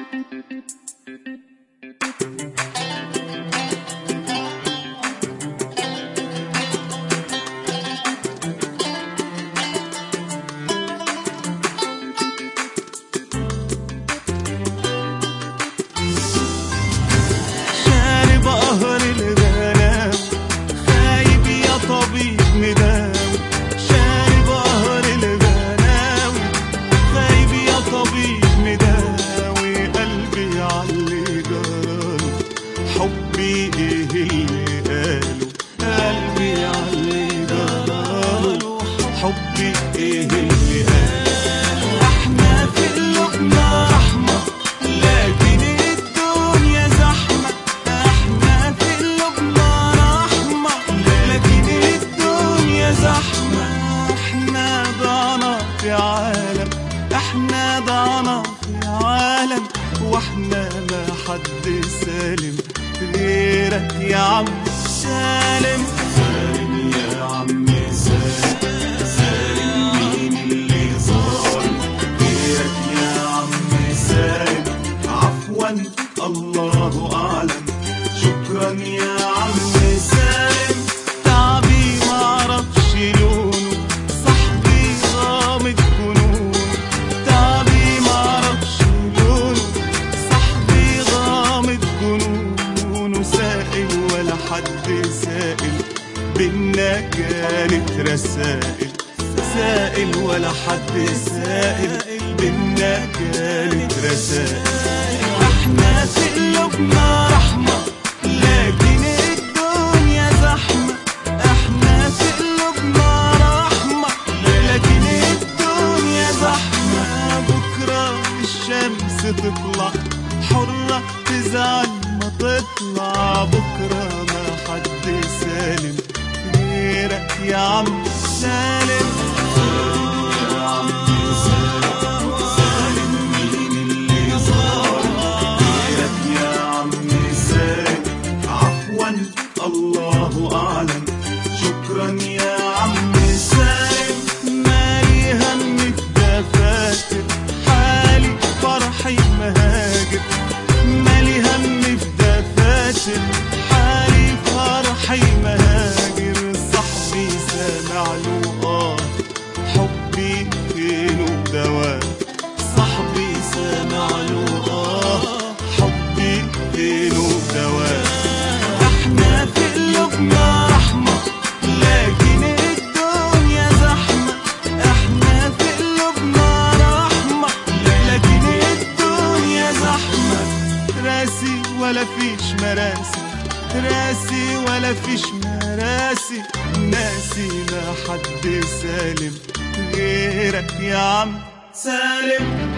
احنا ضعنا في عالم واحنا ما حد سالم غيرك يا عم سالم. سالم يا عم سالم، سالم مين اللي ظالم غيرك يا عم سالم. عفوا الله اعلم، شكرا يا عم سالم. تعبي معرفش لونه، صاحبي غامض جنون. تعبي معرفش لونه، صاحبي غامض جنون. سائل ولا حد سائل، بينا كانت رسائل. سائل ولا حد سائل، بينا كانت رسائل. احنا في قلوبنا رحمة لكن الدنيا زحمة. احنا في قلوبنا رحمة لكن الدنيا زحمة. بكرة الشمس تطلع حرة، تزعل ما تطلع. بكرة ما حد سالم غيرك يا عم سالم. يا عم سالم، سالم مين اللي ظالم غيرك يا عم سالم. عفوا الله اعلم، شكرا يا عم سالم. مالي هم الدفاتر، حالي فرحي مهاجر. مالي هم في دفاتر، حالي فرحي مهاجر. صاحبي سامع له حبي فينه دواء. صاحبي سامع له حبي فينه دواء. احنا في قلوبنا رحمة لكن الدنيا زحمة. احنا في قلوبنا رحمة لكن الدنيا زحمة. راسي ولا فيش مراسي، راسي ولا فيش مراسي. ناسي ما حد سالم غيرك يا عم سالم.